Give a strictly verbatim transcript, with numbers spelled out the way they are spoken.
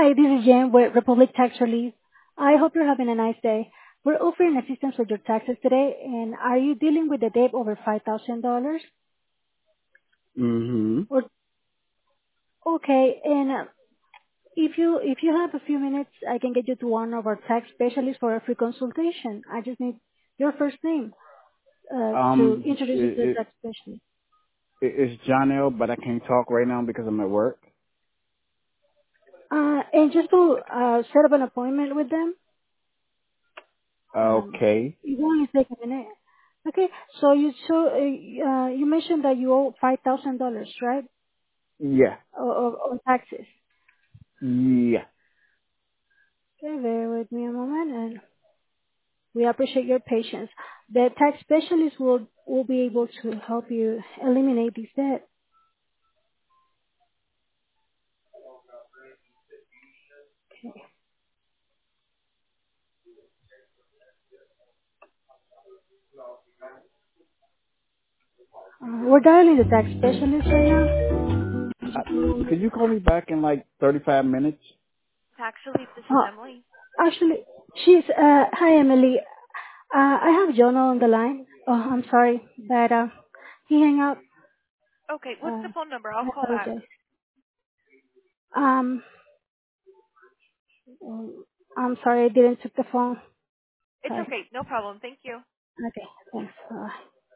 Hi, this is Jen with Republic Tax Relief. I hope you're having a nice day. We're offering assistance with your taxes today, and are you dealing with a debt over five thousand dollars? Mm-hmm. Or okay, and uh, if you if you have a few minutes, I can get you to one of our tax specialists for a free consultation. I just need your first name uh, to Um, introduce you to the it, tax specialist. it, it's John L, but I can't talk right now because I'm at work. Uh, and just to uh, set up an appointment with them, um, Okay. it will only take a minute. Okay, so you so uh, uh, you mentioned that you owe five thousand dollars, right? Yeah. Or, or, or taxes. Yeah. Okay, bear with me a moment, and we appreciate your patience. The tax specialist will will be able to help you eliminate this debt. Uh, we're dialing the tax specialist right now. Uh, could you call me back in like thirty-five minutes? Tax Relief, this is Uh, Emily. actually, she's uh, hi Emily. Uh, I have Jonah on the line. Oh, I'm sorry, but uh, he hang up. Okay, what's Uh, the phone number? I'll I call back. apologize. Um, um, I'm sorry, I didn't took the phone. It's Sorry. okay, no problem. Thank you. Okay, thanks. Bye.